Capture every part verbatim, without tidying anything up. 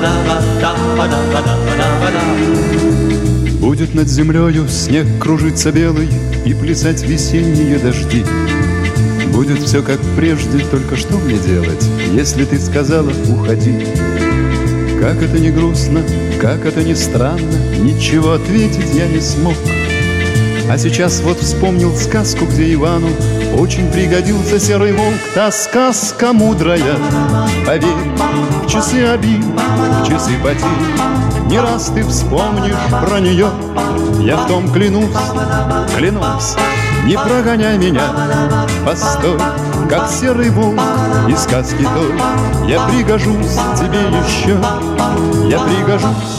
Будет над землею снег кружиться белый и плясать весенние дожди. Будет все как прежде, только что мне делать, если ты сказала уходи? Как это не грустно, как это не странно, ничего ответить я не смог. А сейчас вот вспомнил сказку, где Ивану очень пригодился серый волк. Та сказка мудрая, поверь, в часы обид, в часы потерь, не раз ты вспомнишь про нее. Я в том клянусь, клянусь, не прогоняй меня, постой, как серый волк из сказки той. Я пригожусь тебе еще, я пригожусь.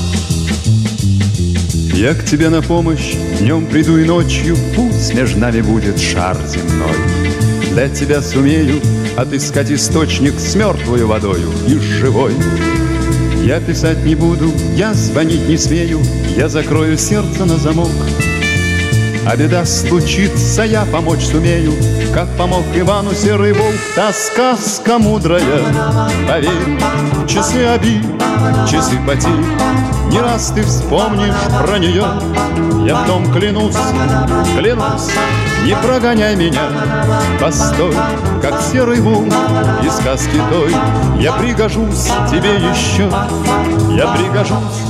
Я к тебе на помощь днем приду и ночью, пусть между нами будет шар земной. Для тебя сумею отыскать источник с мертвою водою и с живой. Я писать не буду, я звонить не смею, я закрою сердце на замок. А беда случится, я помочь сумею, как помог Ивану серый волк. Та сказка мудрая, поверь, часы обид, часы потерь, не раз ты вспомнишь про нее. Я в том клянусь, клянусь, не прогоняй меня, постой, как серый волк из сказки той. Я пригожусь тебе еще, я пригожусь.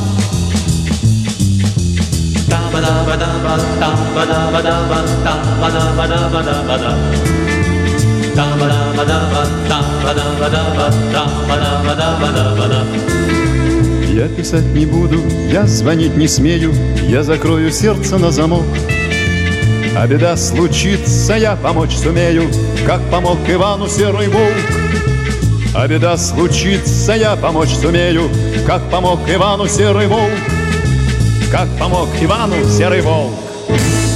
Я писать не буду, я звонить не смею, я закрою сердце на замок. А беда случится, я помочь сумею, как помог Ивану серый волк. А беда случится, я помочь сумею, как помог Ивану серый волк. Как помог Ивану серый волк.